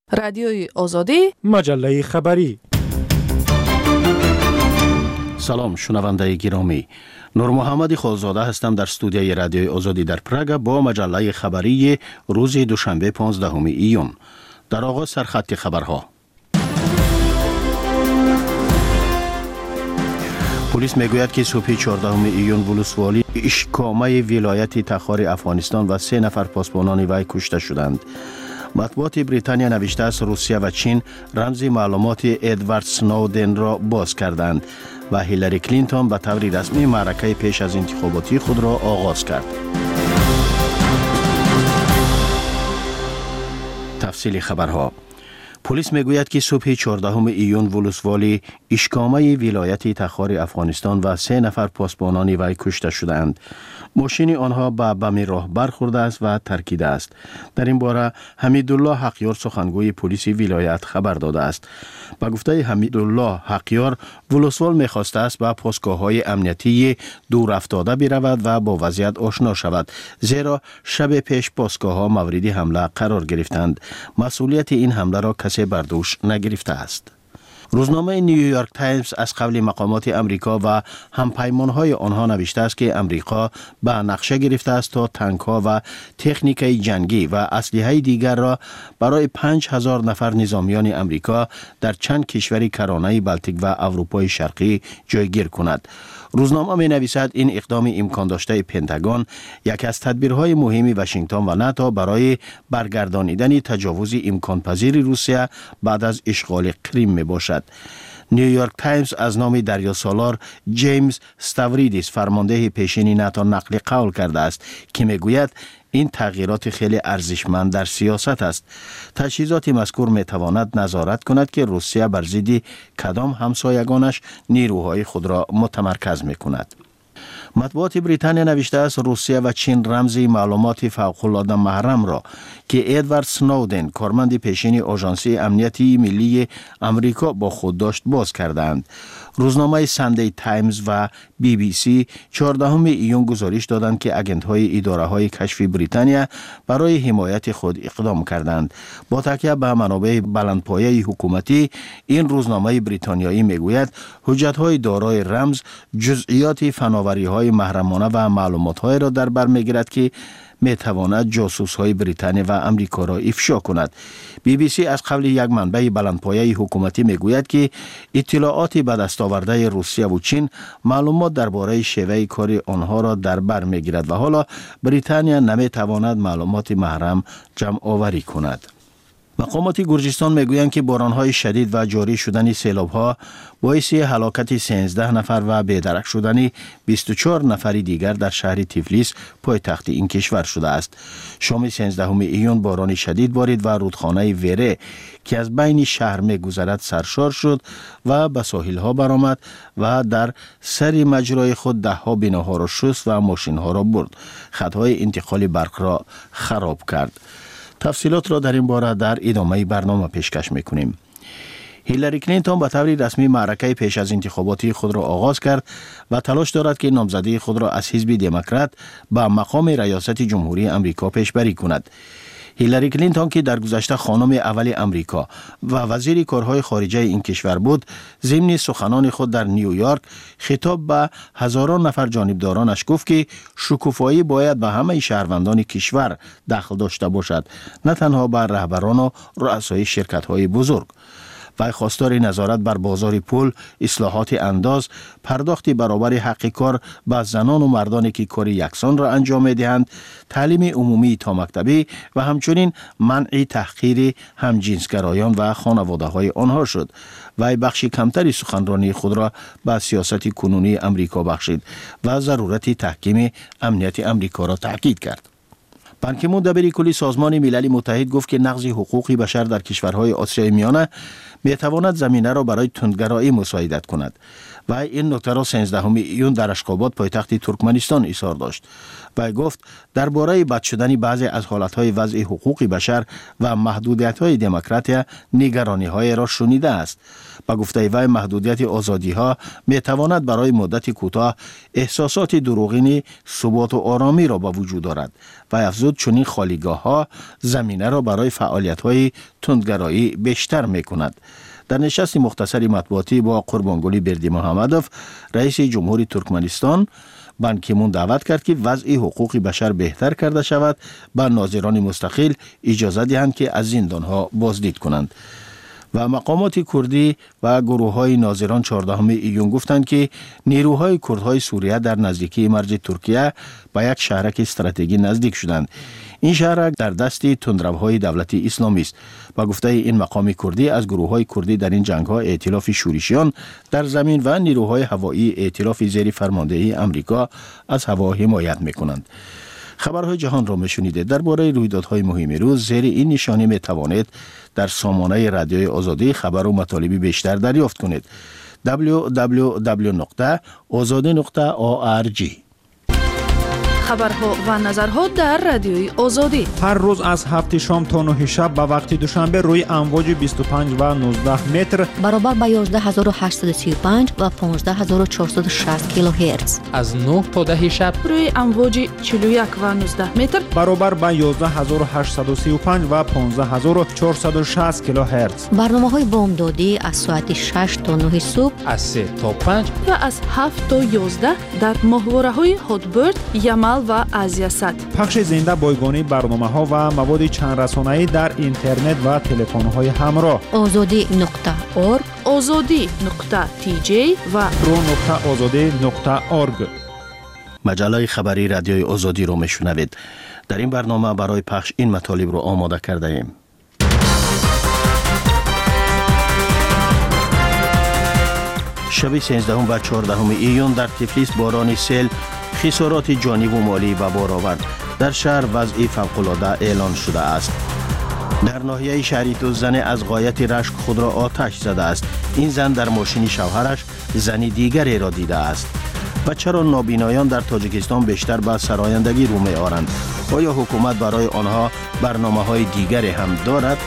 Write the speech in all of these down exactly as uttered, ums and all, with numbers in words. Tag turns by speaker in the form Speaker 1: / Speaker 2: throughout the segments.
Speaker 1: رادیوی آزادی،
Speaker 2: مجله خبری.
Speaker 3: سلام شنونده گرامی، نور محمد خالزاده هستم در استودیوی رادیوی آزادی در پراگ با مجله خبری روز دوشنبه پانزدهم ایون. در آغاز سرخط خبرها. پلیس میگوید که صبح چهاردهم ایون ولسوالی اشکامه ولایت تخار افغانستان و سه نفر پاسبانان وی کشته شدند. مطبوعات بریتانیا نوشته است روسیه و چین رمز معلومات ادوارد سنودن را باز کردند و هیلاری کلینتون به طور رسمی معرکه پیش از انتخاباتی خود را آغاز کرد. تفصیل خبرها. پلیس میگوید که صبح چهاردهم ایون ولسوالی اشکامه ولایت تخار افغانستان و سه نفر پاسبانان وی کشته شدند. ماشین آنها به بم راه برخورده است و ترکیده است. در این باره حمیدالله حقیار سخنگوی پلیس ولایت خبر داده است. با گفته حمیدالله حقیار، ولسوال میخواسته است به پاسگاه‌های امنیتی دور افتاده برود و با وضعیت آشنا شود، زیرا شب پیش پاسگاه‌ها مورد حمله قرار گرفتند. مسئولیت این حمله را کسی بر دوش نگرفته است. روزنامه نیویورک تایمز از قبل مقامات امریکا و همپیمانهای آنها نوشته است که امریکا به نقشه گرفته است تا تانک‌ها و تکنیک جنگی و اسلحه دیگر را برای پنج هزار نفر نظامیان امریکا در چند کشور کرانه بلتیک و اروپای شرقی جایگیر کند. روزنامه می نویسد این اقدام امکان داشته پنتاگون یکی از تدبیرهای مهم واشنگتن و ناتو برای برگردانیدن تجاوز امکان پذیر روسیه بعد از اشغال کریم می باشد. نیویورک تایمز از نام دریاسالار جیمز استاوریدیس فرمانده پیشین ناتو نقل قول کرده است که می گوید این تغییرات خیلی ارزشمند در سیاست است. تجهیزات مذکور می تواند نظارت کند که روسیه بر ضد کدام همسایگانش نیروهای خود را متمرکز می کند. مطبوعات بریتانیا نوشته است روسیه و چین رمز معلومات فوق‌العاده محرم را که ادوارد سنودن کارمند پیشین آژانسی امنیتی ملی امریکا با خود داشت باز کردند. روزنامه ساندی تایمز و بی بی سی چهاردهم ایون گزارش دادند که اگنت‌های اداره‌های کشفی بریتانیا برای حمایت خود اقدام کردند. با تکیه به منابع بلندپایه حکومتی، این روزنامه بریتانیایی میگوید حجت‌های دارای رمز جزئیات فناوری‌های محرمانه و معلومات‌های را در بر می‌گیرد که می تواند جاسوس‌های بریتانیا و امریکا را افشا کند. بی بی سی از قبل یک منبع بلندپایه حکومتی می گوید که اطلاعات به دست آورده روسیه و چین معلومات درباره شیوه کار آنها را در بر می گیرد و حالا بریتانیا نمی تواند معلومات محرم جمع آوری کند. مقامات گرجستان میگویند که بارانهای شدید و جاری شدن سیلاب‌ها باعث هلاکت سیزده نفر و بی‌درک شدن بیست و چهار نفر دیگر در شهر تیفلیس پایتخت این کشور شده است. شام سیزدهم ایون باران شدید بارید و رودخانه وره که از بین شهر میگذرد سرشار شد و به ساحل‌ها برآمد و در سر مجرای خود ده‌ها بناها را شست و ماشین‌ها را برد. خطهای انتقال برق را خراب کرد. تفصیلات را در این باره در ادامه برنامه پیشکش میکنیم. هیلاری کلینتون به طور رسمی معرکه پیش از انتخاباتی خود را آغاز کرد و تلاش دارد که نامزدی خود را از حزب دموکرات به مقام ریاست جمهوری امریکا پیشبری کند. هیلاری کلینتون که در گذشته خانم اول امریکا و وزیر کارهای خارجه این کشور بود، ضمن سخنان خود در نیویورک خطاب به هزاران نفر جانبدارانش گفت که شکوفایی باید به همه شهروندان کشور دخل داشته باشد، نه تنها به رهبران و رؤسای شرکت‌های بزرگ. و خواستار نظارت بر بازار پول، اصلاحات انداز، پرداخت برابر حق کار به زنان و مردانی که کار یکسان را انجام می‌دهند، تعلیم عمومی تا مکتبی و همچنین منع تحقیر همجنسگرایان و خانواده‌های آنها شد. و بخش کمتری سخنرانی خود را به سیاست کنونی امریکا بخشید و ضرورت تحکیم امنیت امریکا را تاکید کرد. بان کی مون دبیر کلی سازمان ملل متحد گفت که نقض حقوق بشر در کشورهای آسیای میانه میتواند زمینه را برای تندگرایی مساعدت کند و این نکته را سیزدهم ایون در اشخاباد پایتخت ترکمنستان اظهار داشت و گفت درباره بد شدن بعضی از حالتهای وضع حقوق بشر و محدودیت‌های دموکراتیا نگرانی‌های را شنیده است. با گفته وی محدودیت آزادی‌ها میتواند برای مدت کوتاه احساسات دروغین ثبات و آرامی را به وجود دارد و افزود چنین خالیگاه ها زمینه را برای فعالیت های تندگرایی بیشتر می کند. در نشست مختصری مطبوعاتی با قربانگلی بردی محمدوف، رئیس جمهوری ترکمنستان، بان کی مون دعوت کرد که وضع حقوق بشر بهتر کرده شود، به ناظران مستقل اجازه دهند که از زندانها بازدید کنند. و مقامات کردی و گروه های ناظران چهاردهم ایون گفتند که نیروهای کردهای سوریه در نزدیکی مرز ترکیه به یک شهرک استراتژی نزدیک شدند. این شهرک در دست تندروهای دولت اسلامی است. با گفته این مقام کردی، از گروه های کردی در این جنگ ها ائتلاف شورشیان در زمین و نیروهای هوایی ائتلاف زیر فرماندهی امریکا از هوا حمایت میکنند. خبرهای جهان را میشنیده. درباره رویدادهای مهم روز زیر این نشانی می توانید در سامانه رادیوی آزادی خبر و مطالبی بیشتر دریافت کنید. دبلیو دبلیو دبلیو نقطه آزادی نقطه او آر جی.
Speaker 1: خبرها و نظرها در رادیوی آزادی
Speaker 2: هر روز از هفت شام تا نه شب به وقت دوشنبه روی امواج بیست و پنج و نوزده متر
Speaker 4: برابر با یازده هزار و هشتصد و سی و پنج و پانزده هزار و چهارصد و شصت کیلوهرتز.
Speaker 5: از نه تا ده شب
Speaker 1: روی امواج چهل و یک و نوزده متر
Speaker 2: برابر با یازده هزار و هشتصد و سی و پنج و پانزده هزار و چهارصد و شصت کیلوهرتز.
Speaker 4: برنامه‌های بامدادی از ساعت شش تا نه صبح،
Speaker 5: از سه تا پنج
Speaker 1: و از هفت تا یازده در ماهواره‌های هاتبرد، یمل و آزیاست.
Speaker 2: پخش زنده بایگانی برنامه‌ها و مواد چند رسانه‌ای در اینترنت و تلفن‌های همراه.
Speaker 4: آزادی نقطه اورگ،
Speaker 1: آزادی نقطه تی جی و
Speaker 2: رو نقطه آزادی نقطه اورگ.
Speaker 3: مجله خبری رادیوی آزادی رو میشنوید. در این برنامه برای پخش این مطالب رو آماده کرده ایم. شب سیزدهم و چهاردهم ایون در تفلیس باران سیل خسارات جانی و مالی به بار آورد. در شهر وضع فوق‌العاده اعلان شده است. در ناحیه شریتو زن از غایت رشک خود را آتش زده است. این زن در ماشین شوهرش زنی دیگری را دیده است. و چرا نابینایان در تاجیکستان بیشتر به سرایندگی رو می آورند؟ آیا حکومت برای آنها برنامه های دیگری هم دارد؟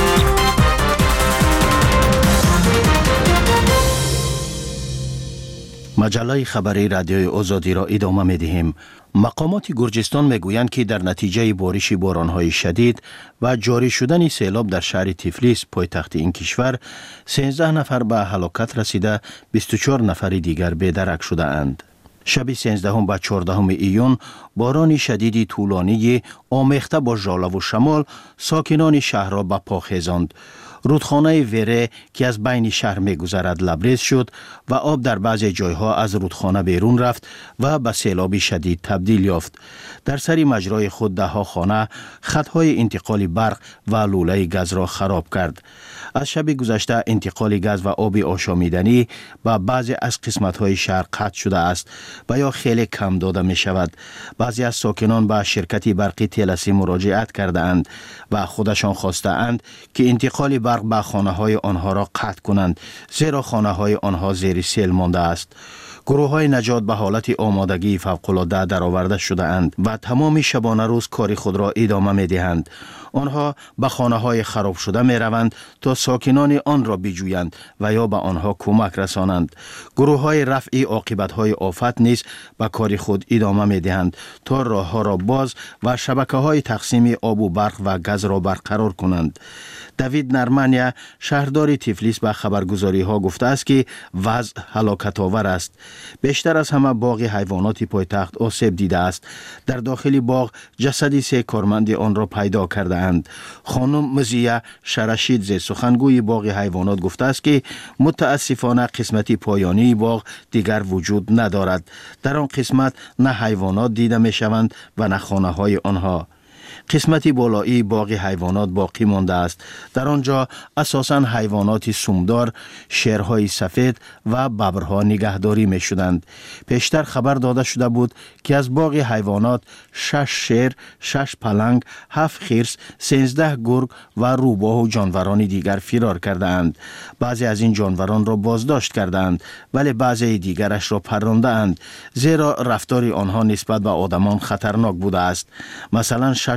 Speaker 3: مجله خبری رادیوی آزادی را ادامه می دهیم. مقامات گرجستان می گویند که در نتیجه بارش بارانهای شدید و جاری شدن سیلاب در شهر تفلیس پایتخت این کشور، سیزده نفر به هلاکت رسیده، بیست و چهار نفر دیگر بی‌درک شده اند. شب سیزدهم و چهاردهم ایون باران شدیدی طولانی آمیخته با ژاله و شمال ساکنان شهر را به پا خیزاند. رودخانه وره که از بین شهر می گذرد لبریز شد و آب در بعضی جایها از رودخانه بیرون رفت و به سیلابی شدید تبدیل یافت. در سری مجرای خود ده ها خانه خطهای انتقال برق و لوله گاز را خراب کرد. از شب گذشته انتقال گاز و آب آشامیدنی به بعضی از قسمت‌های شهر قطع شده است و یا خیلی کم داده می شود. بعضی از ساکنان به شرکت برقی تلسی مراجعت کرده اند و خودشان خواسته اند که انتقال برق به خانه های آنها را قطع کنند، زیرا خانه های آنها زیر سیل مانده است. گروه های نجات به حالت آمادگی فوق‌العاده درآورده شده اند و تمام شبانه روز کار خود را ادامه می دهند. آنها به خانه های خراب شده می روند تا ساکنان آن را بجویند و یا به آنها کمک رسانند. گروه های رفع عاقبت های آفت نیز به کار خود ادامه می دهند تا راه ها را باز و شبکه های تقسیم آب و برق و گاز را برقرار کنند. دوید نرمانیا شهردار تفلیس به خبرگزاری ها گفته است که وضع هلاکت آور است. بیشتر از همه باغ حیوانات پایتخت آسیب دیده است. در داخل باغ جسدی سه کارمند آن را پیدا کرده اند. خانم مزیه شرشیدزه سخنگوی باغ حیوانات گفته است که متاسفانه قسمتی پایانی باغ دیگر وجود ندارد. در آن قسمت نه حیوانات دیده می شوند و نه خانه های آنها. قسمتی بالایی باغ حیوانات باقی مانده است. در آنجا اساساً حیوانات سومدار، شیرهای سفید و ببرها نگهداری می شدند. پیشتر خبر داده شده بود که از باغ حیوانات شش شیر، شش پلنگ، هفت خرس، سیزده گرگ و روباه و جانوران دیگر فرار کرده اند. بعضی از این جانوران را بازداشت کرده اند ولی بعضی دیگرش را پرانده اند، زیرا رفتار آنها نسبت به آدمان خطرناک بوده است. مثلا شش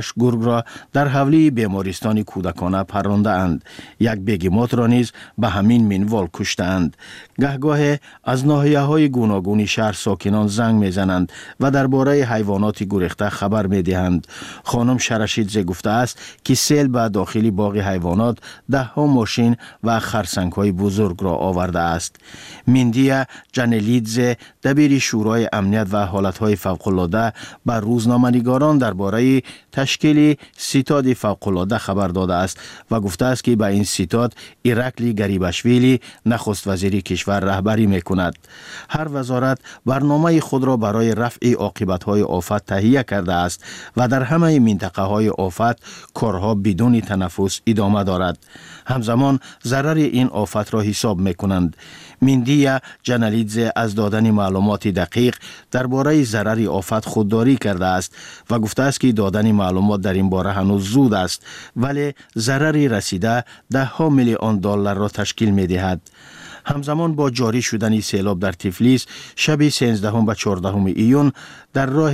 Speaker 3: شش گرگ را در حوله بیمارستان کودکانه پرانده اند. یک بیگمات را نیز به همین منوال کشتند. گهگاه از ناحیه‌های گوناگون شهر ساکنان زنگ میزنند و درباره حیوانات گریخته خبر میدهند. خانم شرشیدزه گفته است که سیل به داخل باغ حیوانات ده ها ماشین و خرسنگ های بزرگ را آورده است. مندیا جانلیدزه دبیر شورای امنیت و حالتهای فوق‌العاده به روزنامه‌نگاران درباره تشکیل ستاد فوق‌العاده خبر داده است و گفته است که به این ستاد ایرکلی گریباشویلی نخست وزیر کشور رهبری میکند. هر وزارت برنامه خود را برای رفع عاقبت‌های آفت تهیه کرده است و در همه منطقه‌های آفت کارها بدون تنفس ادامه دارد. همزمان ضرر این آفت را حساب میکنند. مندیا جانلیدزه از دادن معلومات دقیق درباره ضرر آفت خودداری کرده است و گفته است که دادن معلومات در این باره هنوز زود است، ولی ضرری رسیده ده ها میلیون دلار را تشکیل می‌دهد. همزمان با جاری شدن سیلاب در تفلیس شب سیزدهم و چهاردهم ایون در راه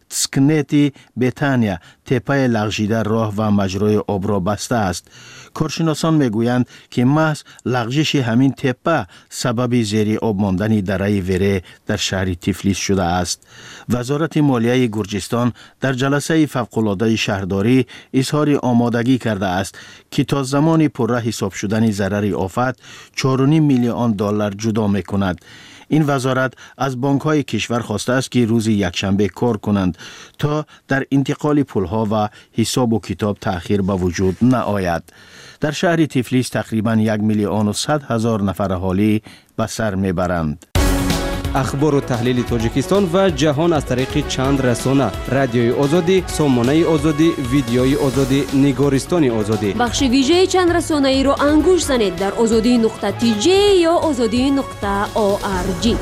Speaker 3: تسکنتی بتانیا تپه لغزیده راه و مجرای آب را بسته است. کارشناسان میگویند که محض لغزش همین تپه سبب زیر آب ماندن دره وره در شهر تفلیس شده است. وزارت مالیه گرجستان در جلسه فوق‌العاده شهرداری اظهار آمادگی کرده است که تا زمان پرره حساب شدن ضرر آفت چهار و نیم میلیون دلار جدا میکند. این وزارت از بانک‌های کشور خواسته است که روز یکشنبه کار کنند تا در انتقال پول‌ها و حساب و کتاب تأخیر به وجود نآید. در شهر تفلیس تقریباً یک میلیون و صد هزار نفر اهالی به سر میبرند.
Speaker 6: اخبار و تحلیل تاجیکستان و جهان از طریق چند رسانه: رادیوی آزادی، سامانه آزادی، ویدیوی آزادی، نگارستان آزادی.
Speaker 7: بخش ویژه چند رسانه ای را انگوش زنید در آزادی نقطه تی جی یا آزادی نقطه او آر جی.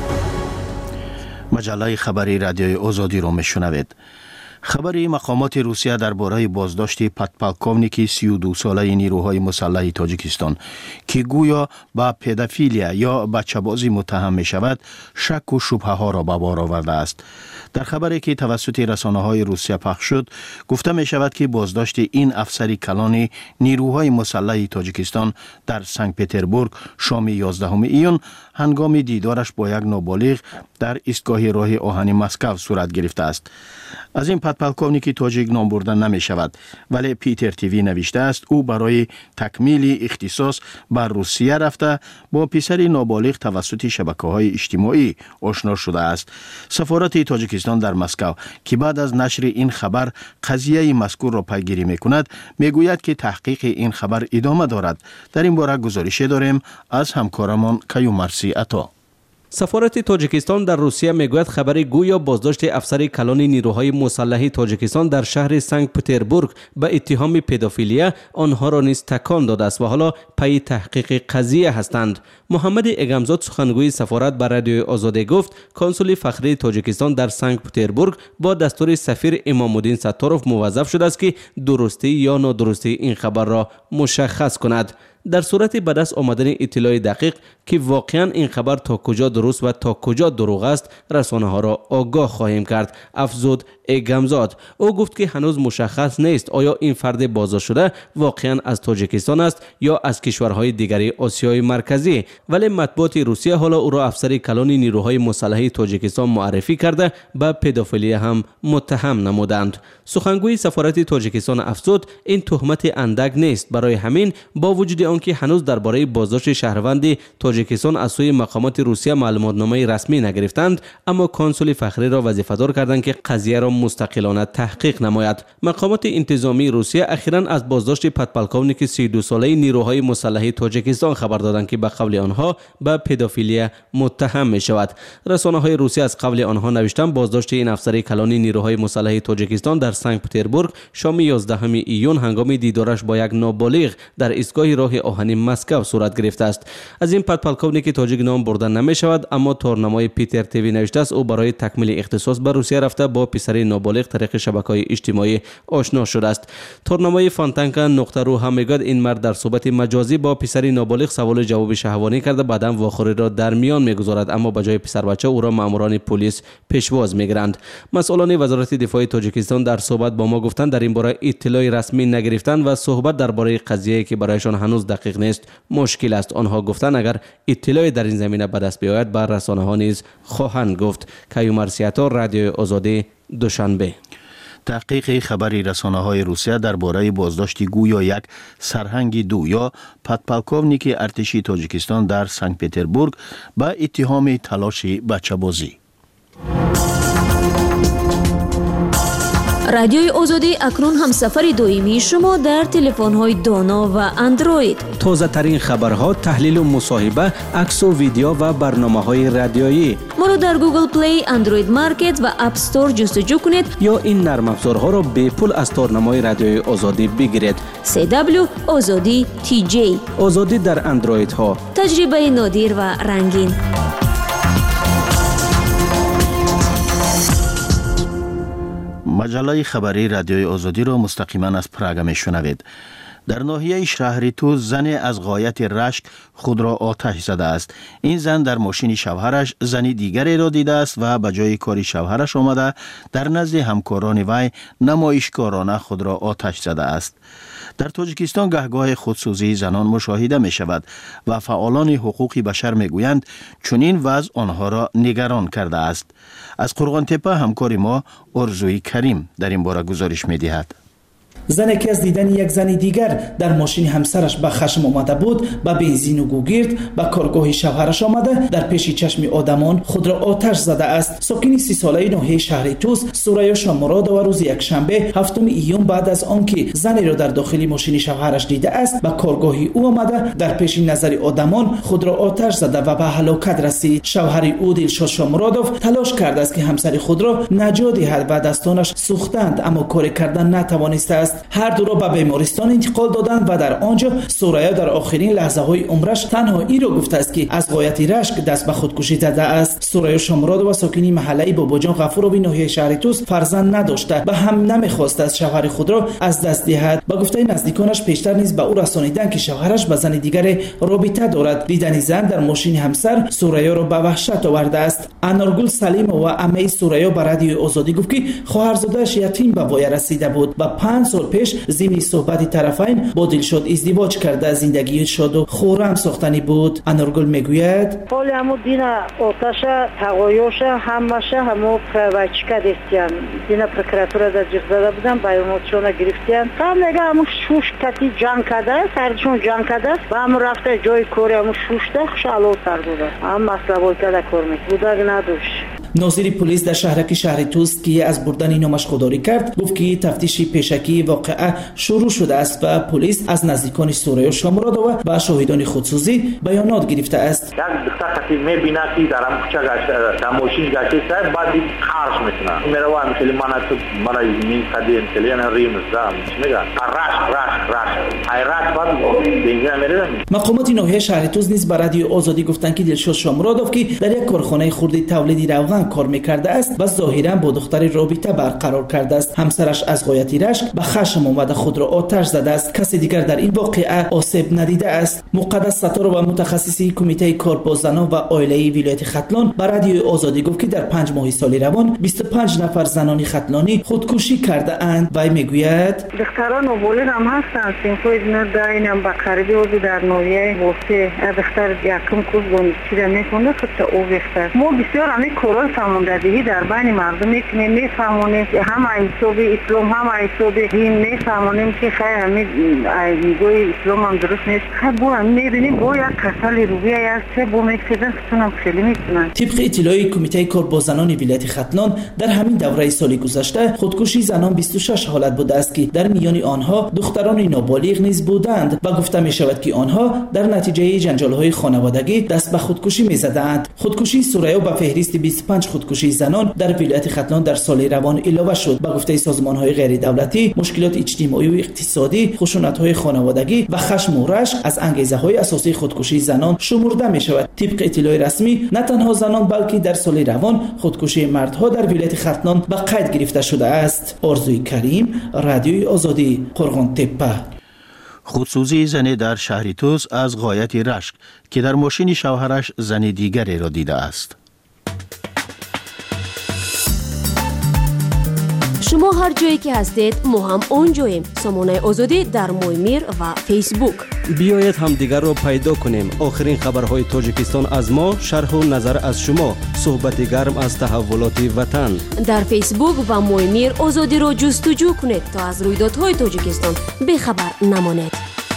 Speaker 3: مجله خبری رادیوی آزادی را میشنوید. خبری مقامات روسیه درباره بازداشت پدپالکوونیک سی و دو ساله نیروهای مسلح تاجیکستان که گویا به پدافیلیا یا بچه‌بازی متهم می شود شک و شبهه ها را به بار آورده است. در خبری که توسط رسانه‌های روسیه پخش شد گفته می شود که بازداشت این افسر کلان نیروهای مسلح تاجیکستان در سنت پتربورگ شام یازدهم ایون هنگام دیدارش با یک نابالغ در ایستگاه راه آهن مسکو صورت گرفته است. از این پدپالکوونیک تاجیک نام برده نمی شود، ولی پیتر تیوی نوشته است او برای تکمیل اختصاص بر روسیه رفته با پسر نابالغ توسط شبکه‌های اجتماعی آشنا شده است. سفارت تاجیکستان در مسکو که بعد از نشر این خبر قضیه مذکور را پیگیری می‌کند میگوید که تحقیق این خبر ادامه دارد. در این باره گزارش داریم از همکارمان کیومرسی عطا.
Speaker 6: سفارت تاجیکستان در روسیه میگوید خبر گویا بازداشت افسر کلان نیروهای مسلح تاجیکستان در شهر سنت پتربورگ به اتهام پدافیلیا آنها را نیز تکان داده است و حالا پی تحقیق قضیه هستند. محمد اگمزاد سخنگوی سفارت به رادیوی آزادی گفت کنسول فخری تاجیکستان در سنت پتربورگ با دستور سفیر امام‌الدین ستاروف موظف شده است که درستی یا نادرستی این خبر را مشخص کند. در صورت به دست آمدن اطلاع دقیق که واقعا این خبر تا کجا درست و تا کجا دروغ است رسانه ها را آگاه خواهیم کرد، افزود اگمزاد. او گفت که هنوز مشخص نیست آیا این فرد بازداشت شده واقعا از تاجیکستان است یا از کشورهای دیگری آسیای مرکزی، ولی مطبوعات روسیه حالا او را افسر کلان نیروهای مسلح تاجیکستان معرفی کرده به پدافیلی هم متهم نمودند. سخنگوی سفارت تاجیکستان افزود این تهمت اندک نیست، برای همین با وجود آنکه هنوز درباره بازداشت شهروند تاجیکستان از سوی مقامات روسیه معلوماتنامه رسمی نگرفتند، اما کنسول فخری را وظیفه‌دار کردند که قضیه را مستقلانه تحقیق نماید. مقامات انتظامی روسیه اخیراً از بازداشت پدپالکوونیک سی و دو ساله نیروهای مسلح تاجیکستان خبر دادند که به قول آنها به پدافیلیا متهم می شود. رسانه‌های روسیه از قول آنها نوشتند بازداشت این افسر کلان نیروهای مسلح تاجیکستان در سنت پتربورگ شام یازدهم ایون هنگام دیدارش با یک نابالغ در ایستگاه راه آهنی مسکو صورت گرفته است. از این پادپالکوونی که تاجیک نام برده نمی شود اما تورنمای پیتر تیوی نوشته است او برای تکمیل اختصاص به روسیه رفته با پسر نابالغ طریق شبکه‌های اجتماعی آشنا شده است. تورنمای فانتانکا نقطه رو هم میگوید این مرد در صحبت مجازی با پسر نابالغ سوال جواب شهوانی کرده بعداً واخوری را در میان میگذارد اما به جای پسر بچه او را ماموران پلیس پیشواز میگیرند. مسئولان وزارت دفاع تاجیکستان در صحبت با ما گفتند در این باره اطلاع رسمی نگرفتند و صحبت درباره قضیه‌ای که برایشان هنوز دقیق نیست مشکل است. آنها گفتند اگر اطلاعی در این زمینه به دست بیاید بر رسانه‌ها نیز خواهند گفت. کیومر سیاتا، رادیو آزادی، دوشنبه.
Speaker 3: تحقیق خبری رسانه‌های روسیه درباره بازداشت گویا یک سرهنگ دو یا پادپالکوونیک ارتشی تاجیکستان در سنت پتربورگ با اتهام تلاش بچه‌بازی.
Speaker 7: رادیوی آزادی اکنون همسفر دائمی شما در تلفن‌های دانا و اندروید.
Speaker 6: تازه ترین خبرها، تحلیل و مصاحبه، عکس و ویدیو و برنامه‌های رادیویی.
Speaker 7: ما را در گوگل پلی، اندروید مارکت و اپ استور جستجو کنید
Speaker 6: یا این نرم افزارها را به پول از تورنمای رادیوی آزادی بگیرید.
Speaker 7: سی دبلیو آزادی تی جی.
Speaker 6: آزادی در اندروید ها.
Speaker 7: تجربه نادر و رنگین.
Speaker 3: مجله خبری رادیوی آزادی را مستقیما از پراگ میشنوید. در ناحیه شهر توز زن از غایت رشک خود را آتش زده است. این زن در ماشین شوهرش زنی دیگری را دیده است و به جای کاری شوهرش آمده در نزد همکاران وی نمایشکارانه خود را آتش زده است. در تاجیکستان گهگاه خودسوزی زنان مشاهده می شود و فعالان حقوق بشر می گویند چنین وضع آنها را نگران کرده است. از قرغان تپه همکار ما ارزوی کریم در این باره گزارش می دهد.
Speaker 8: زنی که از دیدن یک زن دیگر در ماشین همسرش به خشم آمده بود به بنزین و گوگرد به کارگاه شوهرش آمده در پیش چشم آدمان خود را آتش زده است. ساکن سی ساله ناحیه شهر توز سوریا شامراد و روز یک شنبه هفتم ایون بعد از آنکه زنی را در داخل ماشین شوهرش دیده است به کارگاه او آمده در پیش نظر آدمان خود را آتش زده و به هلاکت رسید. شوهر او دلشاد شامرادوف تلاش کرده است که همسر خود را نجات دهد و دستانش سوختند اما کار کردن نتوانسته است. هر دو را به بیمارستان انتقال دادند و در آنجا سوریا در آخرین لحظه های عمرش تنها این را گفته است که از غایت رشک دست به خودکشی زده است. سوریا شامراد و ساکنی محله باباجان غفوروی ناحیه شهر توز فرزند نداشته و هم نمیخواست از شوهر خود را از دست دهد. با گفته نزدیکانش پیشتر نیز به او رسانیدند که شوهرش با زن دیگر رابطه دارد. دیدن زن در ماشین همسر سوریا را به وحشت آورده است. انارگل سلیم و عمه سوریا به رادیو آزادی گفت که خواهرزاده‌اش یتیم به وای رسیده بود و پنج سال پیش ضمن صحبت طرفین با دلشاد ازدواج کرده. زندگی شاد و خرم ساختنی بود. انارگل میگوید
Speaker 9: حالی همو دین آتش تقایوش همشه همو پروچکه دیستیان دین پرکراتور در جیغ زده بودن بیاناتشون گرفتیان هم نگه همو شوش کتی جان کده سرچون جان کده و همو رفته جای کوری همو شوشته خوشالو سر بوده هم مسئله باید کده کرمید بودک نداشت.
Speaker 8: ناظر پلیس در شهرک شهر توز که از بردن نامش خودداری کرد گفت که تفتیش پیشکی واقعه شروع شده است و پلیس از نزدیکان سوریا شامراد و شاهدان خودسوزی بیانات گرفته است.
Speaker 10: یک دختر که می‌بینه که در هم کوچه گشته در ماشین گشته است بعد خارج میکنه میره و مثلا من تو من این قدیم کلیان ریم زدم میگه راش راش راش ای راش بعد دیگه میره.
Speaker 8: مقامات ناحیه شهر توز نیز به رادیو آزادی گفتند که دلشاد شامرادوف که در یک کارخانه خرد تولیدی روغن کار میکرده است و ظاهرا با دختر رابطه برقرار کرده است. همسرش از غایت رشک به خشم آمده خود را آتش زده است. کسی دیگر در این واقعه آسیب ندیده است. مقدس ستار و متخصصی کمیته کار زنان و عائله ولایت ختلان به رادیو آزادی گفت که در پنج ماه سال روان بیست و پنج نفر زنان ختلانی خودکشی کرده اند. وی میگوید
Speaker 9: دختران نابالغ هم هستند سینکوید نداینم با قریبی او در نویه واسه دختر یکم کورس دانشجو میکنه خود او وقت ما بسیار همین کارا ساماندهی در بین مردم میکنیم میفهمونیم هم حساب اسلام هم حساب دین میفهمونیم که خیر همین میگوی اسلام هم درست نیست خب با هم میبینیم با یک کسل رویه است با میکسیدن ستونم خیلی میتونن.
Speaker 8: طبق اطلاعی کمیته کار با زنان ولایت ختلان در همین دوره سال گذشته خودکشی زنان بیست و شش حالت بوده است که در میان آنها دختران نابالغ نیز بودند و گفته می شود که آنها در نتیجه جنجال های خانوادگی دست به خودکشی می زدند. خودکشی سوریا به فهرست بیست و پنج پنج خودکشی زنان در ولایت ختلان در سال روان علاوه شد. به گفته سازمان‌های غیر دولتی، مشکلات اجتماعی و اقتصادی، خشونت‌های خانوادگی و خشم و رشک از انگیزه‌های اساسی خودکشی زنان شمرده می‌شود. طبق اطلاع رسمی، نه تنها زنان بلکه در سال روان خودکشی مردها در ولایت ختلان به قید گرفته شده است. آرزوی کریم، رادیوی آزادی، قرغان تپه.
Speaker 3: خودسوزی زنی در شهر توس از غایت رشک که در ماشین شوهرش زن دیگری را دیده است.
Speaker 7: شما هر جایی که هستید ما هم اونجاییم. سامانه آزادی در مویمیر و فیسبوک.
Speaker 6: بیایید هم دیگر رو پیدا کنیم. آخرین خبرهای تاجیکستان از ما، شرح و نظر از شما، صحبت گرم از تحولات وطن.
Speaker 7: در فیسبوک و مویمیر آزادی رو جستجو کنید تا از رویدادهای تاجیکستان بخبر نمانید.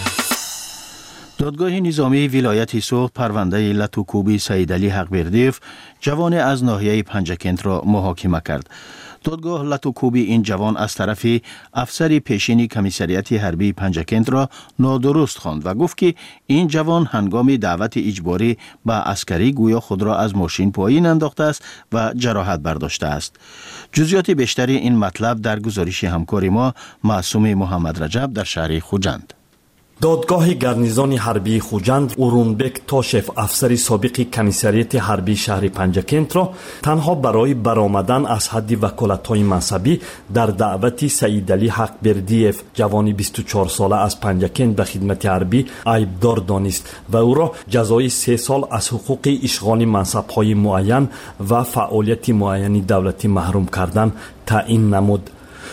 Speaker 3: دادگاه نظامی ولایت سوخت پرونده لطوکوبی سیدعلی حقبردیف جوان از ناحیه پنجکنت را محاکمه کرد. دادگاه لطوکوبی این جوان از طرف افسر پیشین کمیسریت حربی پنجکنت را نادرست خواند و گفت که این جوان هنگام دعوت اجباری به عسکری گویا خود را از ماشین پایین انداخته است و جراحت برداشته است. جزئیات بیشتری این مطلب در گزارش همکار ما معصوم محمد رجب در شهر خوجند.
Speaker 11: دادگاه گارنیزون حربی خوجند اورونبک تاشف افسر سابق کمیسریت حربی شهر پنجکنت را تنها برای برآمدن از حد وکالت‌های منصبی در دعوت سیدعلی حقبردیف جوانی بیست و چهار ساله از پنجکنت به خدمت حربی عیبدار دانست و او را جزای سه سال از حقوق اشغال منصب‌های معین و فعالیت معینی دولتی محروم کردن تعیین نمود.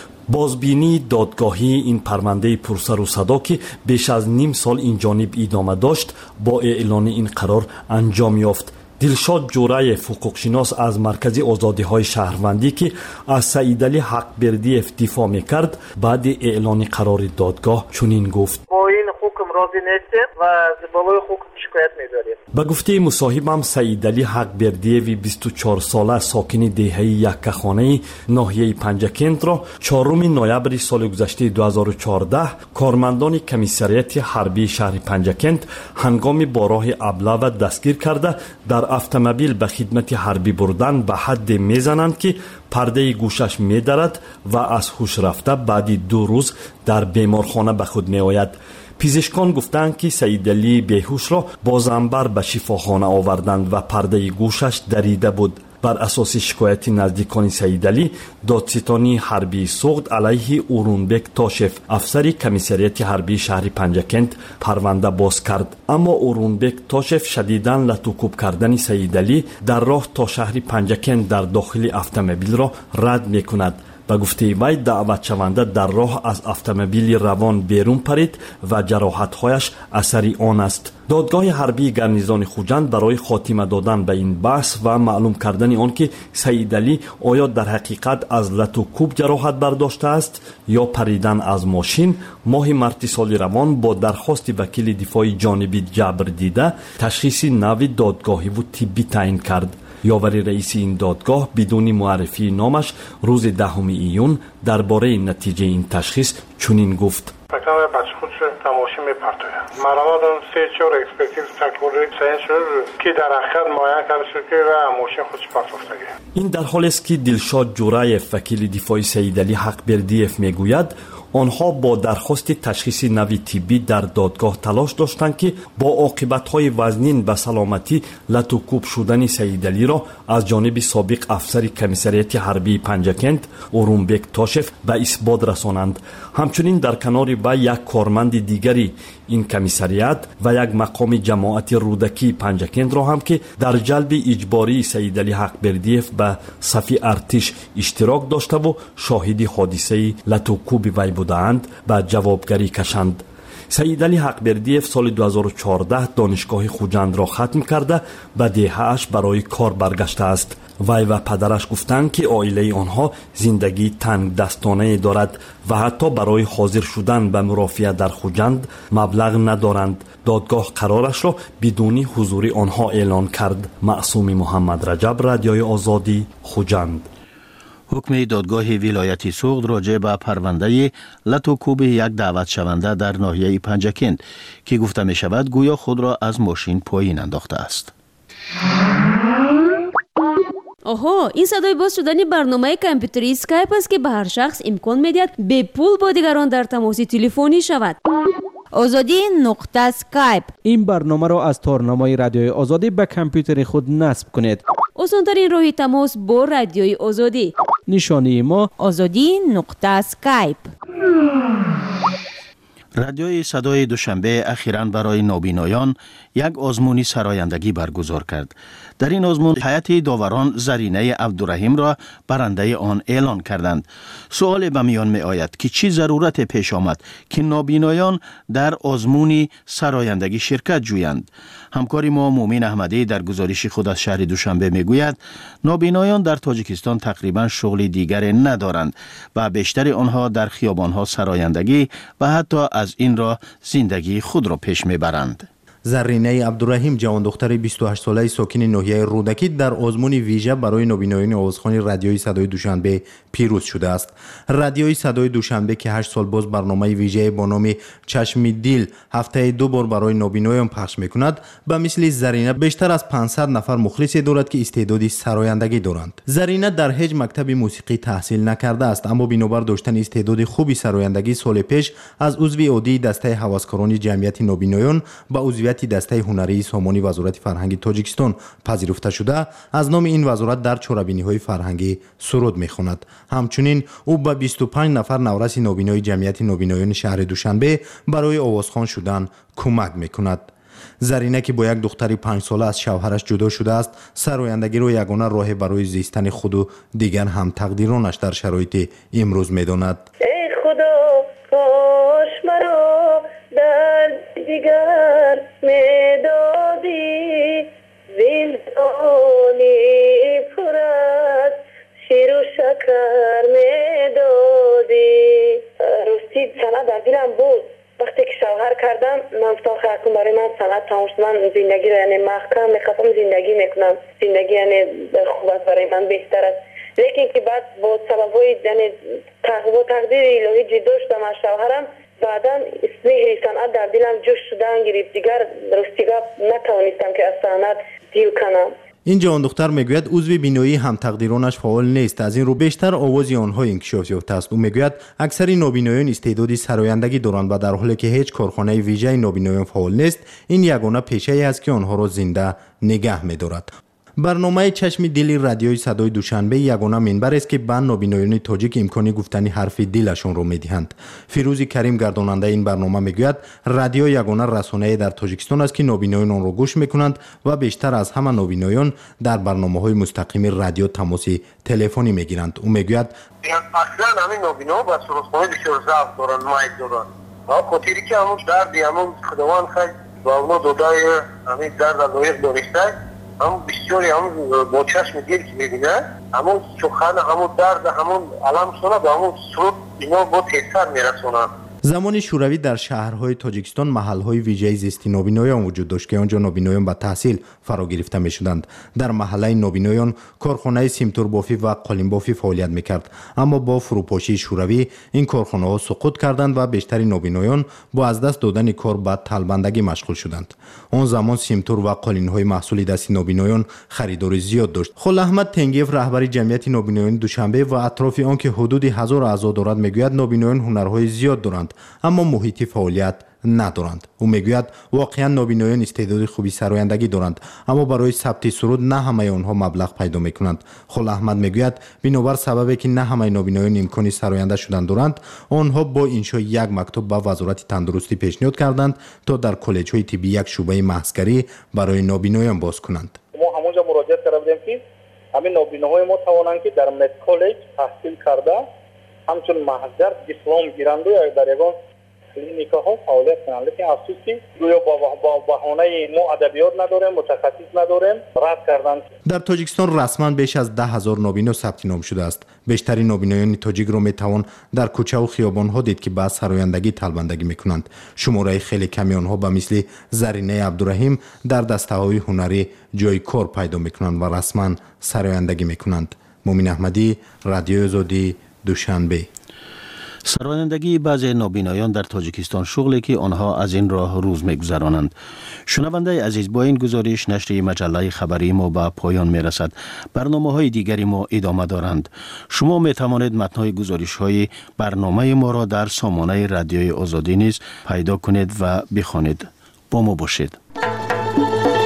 Speaker 11: بازبینی دادگاهی این پرونده پرسر و صدا که بیش از نیم سال این جانب ادامه داشت با اعلان این قرار انجام یافت. دلشاد جورایف حقوقشناس از مرکز آزادی های شهروندی که از سیدعلی حقبردیف دفاع میکرد بعد اعلان قرار دادگاه چنین گفت:
Speaker 12: با این حکم راضی نیستیم و از بالای حکم شکایت می‌داریم.
Speaker 11: به گفته مصاحبم سیدعلی حقبردیف بیست و چهار ساله ساکن دهه یکخانه ناحیه پنجکنت را چهارم نوامبر سال گذشته دو هزار و چهارده کارمندان کمیسریت حربی شهر پنجکنت هنگام با راه ابله دستگیر کرده در اتومبیل به خدمت حربی بردن به حد میزنند که پرده گوشش می‌درد و از هوش رفته بعد دو روز در بیمارخانه به خود می‌آید. پزشکان گفتند که سیدعلی بیهوش را با زنبر به شفاخانه آوردند و پرده گوشش دریده بود. بر اساس شکایت نزدیکان سیدعلی، دادستانی حربی سوخت علیه اورونبک تاشف افسر کمیسریت حربی شهر پنجکنت پرونده باز کرد. اما اورونبک تاشف شدیداً لطوکوب کردن سیدعلی در راه تا شهر پنجکنت در داخل اتومبیل را رد می‌کند. به گفته وی دعوت شونده در راه از اتومبیل روان بیرون پرید و جراحت‌هایش اثری آن است. دادگاه حربی گارنیزون خوجند برای خاتمه دادن به این بحث و معلوم کردن آن که سیدعلی آیا در حقیقت از لطوکوب جراحت برداشته است یا پریدن از ماشین ماه مارس سال روان با درخواست وکیل دفاع جانبی جبر دیده تشخیص نوی دادگاهی و طبی تعیین کرد. یاوری رئیس این دادگاه بدون معرفی نامش روز دهم ایون درباره نتیجه این تشخیص چنین گفت:
Speaker 13: فکر بچه خودش تماشی میپرتوید. مرامات سه چهار اکسپرتیز تکوری سین شد که در حقیقت معاین کرده شد که ماشین خودش پس افتاده.
Speaker 11: این در حالی است که دلشاد جورایف وکیل دفاع سیدعلی حقبردیف میگوید آنها با درخواست تشخیص نوی طبی در دادگاه تلاش داشتند که با عاقبت‌های وزنین به سلامتی لطوکوب شدن سیدعلی را از جانب سابق افسر کمیسریت حربی پنجکنت اورونبک تاشف به اثبات رسانند. همچنین در کنار و یک کارمند دیگری این کمیسریت و یک مقام جماعت رودکی پنجکنت را هم که در جلب اجباری سیدعلی حقبردیف به صف ارتش اشتراک داشته و شاهد حادثه لطوکوب وی بودند به جوابگری کشند. سیدعلی حقبردیف سال دو هزار و چهارده دانشگاه خوجند را ختم کرده و دهه‌اش برای کار برگشته است. وی و پدرش گفتند که عائله آنها زندگی تنگ دستانه دارد و حتی برای حاضر شدن به مرافعه در خوجند مبلغ ندارند. دادگاه قرارش را بدون حضور آنها اعلان کرد. معصوم محمد رجب، رادیوی آزادی، خوجند.
Speaker 3: حکم دادگاه ولایت سوخت راجع به پرونده لطوکوب یک دعوت شونده در ناحیه پنجکنت که گفته می شود گویا خود را از ماشین پایین انداخته است.
Speaker 7: آها، این صدای باز شدن برنامه کامپیوتری اسکایپ است که به هر شخص امکان میدهد به پول با دیگران در تماس تلفنی شود.
Speaker 4: آزادی نقطه اسکایپ.
Speaker 6: این برنامه را از تارنمای رادیوی آزادی به کامپیوتر خود نصب کنید.
Speaker 7: آسان‌ترین راه تماس با رادیوی آزادی.
Speaker 6: نشانی ما
Speaker 4: آزادی نقطه اسکایپ.
Speaker 3: رادیوی صدای دوشنبه اخیراً برای نابینایان یک آزمونی سرایندگی برگزار کرد. در این آزمون هیئت داوران زرینه عبدالرحیم را برنده آن اعلان کردند. سوال به میان می آید که چی ضرورت پیش آمد که نابینایان در آزمونی سرایندگی شرکت جویند. همکار ما مومین احمدی در گزارش خود از شهر دوشنبه می گوید نابینایان در تاجیکستان تقریباً شغل دیگر ندارند و بیشتر آنها در خیابانها سرایندگی و حتی از این را زندگی خود را پیش می برند.
Speaker 14: زرینه عبدالرحیم جوان دختر بیست و هشت ساله ساکن ناحیه رودکی در آزمون ویژه برای نابینایان آوازخوان رادیوی صدای دوشنبه پیروز شده است. رادیوی صدای دوشنبه که هشت سال باز برنامه ویژه با نام چشم دیل هفته دو بار برای نابینایان پخش میکند، به مثل زرینه بیشتر از پانصد نفر مخلص دارد که استعداد سرایندگی دارند. زرینه در هیچ مکتب موسیقی تحصیل نکرده است، اما بنابر داشتن استعداد خوبی سرایندگی سال پیش از عضو عادی دسته هوسکاران جمعیت نابینایان به عضویت دسته هنری سامانی وزارت فرهنگ تاجیکستان پذیرفته شده، از نام این وزارت در چهاربینی‌های فرهنگی سرود می‌خواند. همچنین او به بیست و پنج نفر نورس نابینای جمعیت نابینایان شهر دوشنبه برای آوازخوان شدن کمک می‌کند. زرینه که با یک دختر پنج ساله از شوهرش جدا شده است، سرایندگی را یگانه راه برای زیستن خود و دیگر هم تقدیرانش در شرایط امروز می‌داند.
Speaker 15: ای خدا کاش مرا در دیگر میدادی، زندانی پر از شیر و شکر میدادی. راستی سند در دلم بود. وقتی که شوهر کردم من گفتم خیلی برای من سند تمام شد، من زندگی رو یعنی محکم میخواستم زندگی میکنم، زندگی یعنی خوب است برای من بهتر است. لیکن که بعد با سببای یعنی تقدیر الهی جدا شدم از شوهرم، بعدا مهر صنعت در دلم جوش شدن گرفت، دیگر درستیگاه نتوانستم که از صنعت دیل کنم.
Speaker 14: این جوان دختر میگوید عضو بینایی هم تقدیرانش فعال نیست، از این رو بیشتر آواز آنها انکشاف یافته است. او میگوید اکثر نابینایان استعداد سرایندگی دارند و در حالی که هیچ کارخانه ویژه نابینایان فعال نیست، این یگانه پیشه‌ای است که آنها را زنده نگه می‌دارد. برنامه چشم دل رادیوی صدای دوشنبه یگانه منبر است که به نابینایان تاجیک امکانی گفتن حرف دلشان را میدهند. فیروز کریم گرداننده این برنامه میگوید رادیو یگانه رسانه‌ای در تاجیکستان است که نابینایان آن را گوش میکنند و بیشتر از همه نابینایان در برنامه‌های مستقیم رادیو تماس تلفنی میگیرند. او میگوید
Speaker 12: اصلا همین نابینا با سرخونه بسیار ضعف دارن، مایل دارن. ها خاطری که همون درد همون خداوند خیلی با اونا دودای همین درد لایق دانسته، هم بسیاری هم با چشم دل که میبینه همون سخن همون درد همون علم سونه با همون سرود اینا با تیسر میرسونن.
Speaker 14: زمان شوروی در شهرهای تاجیکستان محلهای ویژه زیستی نابینایان وجود داشت که آنجا نابینایان به تحصیل فرا گرفته میشدند. در محله نابینایان کارخانه سیمتور بافی و قالین بافی فعالیت میکرد، اما با فروپاشی شوروی این کارخانه ها سقوط کردند و بیشتر نابینایان با از دست دادن کار به طلبندگی مشغول شدند. آن زمان سیمتور و قالین های محصول دست نابینایان خریدار زیاد داشت. خل احمد تنگیف رهبر جمعیت نابینایان دوشنبه و اطراف آن که حدود هزار اعضا دارد میگوید نابینایان هنرهای زیاد دارند اما محیط فعالیت ندارند. او میگوید واقعا نابینایان استعداد خوبی سرایندگی دارند، اما برای ثبت سرود نه همه آنها مبلغ پیدا میکنند. خل احمد میگوید بنابر سببی که نه همه نابینایان امکانی سراینده شدن دارند، آنها با انشای یک مکتب به وزارت تندرستی پیشنهاد کردند تا در کالج های طبی یک شعبه محضری برای نابینایان باز کنند.
Speaker 13: ما همونجا مراجعه کردیم که همین نابیناهای ما توانند که در مد کالج تحصیل کرده همچون محضر دیپلم گیرند و در یگان کلینیکا ها فعالیت کنند، لیکن افسوسی گویا با بهانه ما ادبیات نداریم، متخصص نداریم، رد کردند.
Speaker 14: در تاجیکستان رسما بیش از ده هزار نابینا ثبت نام شده است. بیشترین نابینایان تاجیک را میتوان در کوچه و خیابان ها دید که با سرایندگی طلبندگی میکنند. شماره خیلی کمی آنها به مثل زرینه عبدالرحیم در دسته های هنری جای کار پیدا میکنند و رسما سرایندگی میکنند. مومین احمدی، رادیو آزادی، دوشنبه.
Speaker 3: سرانندگی بعضی نابینایان در تاجیکستان شغلی که آنها از این راه روز می‌گذرانند. شنونده عزیز، با این گزارش نشر مجله خبری ما به پایان می‌رسد. برنامه‌های دیگری ما ادامه دارند. شما می‌توانید متن‌های گزارش‌های برنامه ما را در سامانه رادیوی آزادی نیز پیدا کنید و بخوانید. با ما باشید.